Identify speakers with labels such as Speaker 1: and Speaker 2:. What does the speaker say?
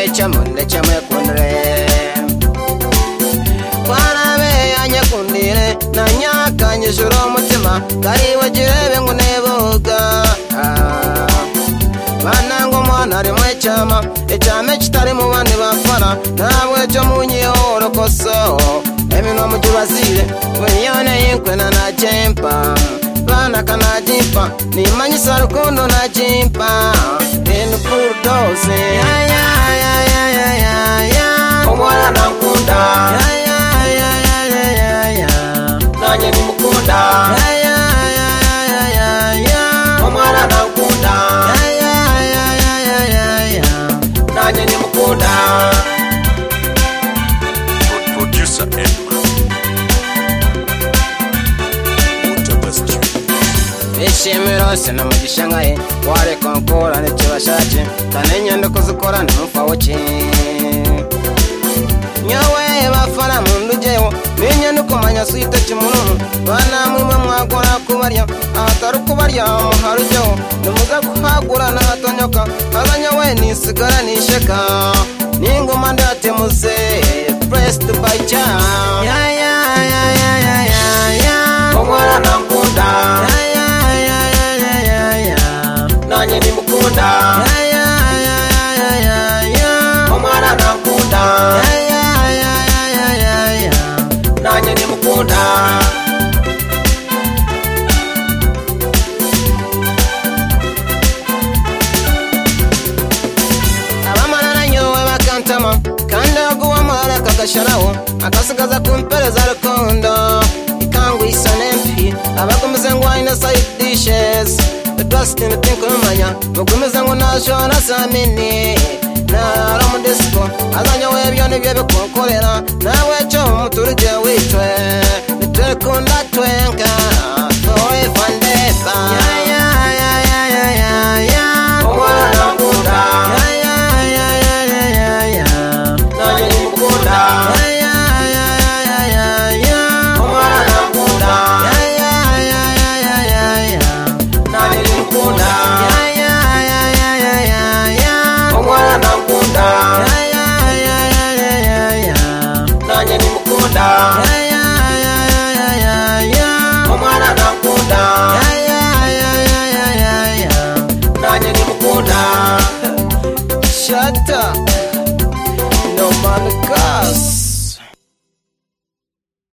Speaker 1: chamunde chamwe kunre kwarabe anyakundire na nyaka nyijuro mutima kari wagirebe ngo nebuga banango mwana ari mwe chama echame kitari mu bandi bafana nabwe cyo munyihoro koso emino mujubazire wenyone yinkwe na jempa bana kana jimpa ni manyisa rukundo na jimpa in bulldoze ya omwana nakunda ya nanye ni mukunda ya omwana nakunda ya nanye ni mukunda
Speaker 2: producer Emma
Speaker 1: ishimiro sena mugisha ngaye ware konkora ne kibashaje kanenya ndokuzukora n'umufawoki nyawe bafana mundu jewo menya nukomanya suite kimunumu bana mwe mwagora kubarya atari kubarya muharujeho numuza kuhagura n'atonyoka abanyawe nisigara nisheka ningoma ndatemuze pressed by cha ya omwana nakunda nanye ni mukunda omwana nakunda nanye ni mukunda abamalala nyowe bakantama kandi aguwa mala kakasharawo akasigaza kumpereza rukundo ikangwisa nempi abagumize ngwine side dishes Dust in the think of manya, Mugumiza na shona samini na Roman disco, azanya webyone byebe konkorera nawe cyo muturije witwe nitekunda twenka toy fandepa ya omwana nakunda ya nanye mukunda omwana nakunda omwana nakunda nanye ni mukunda omwana nakunda nanye ni mukunda shut up no man gas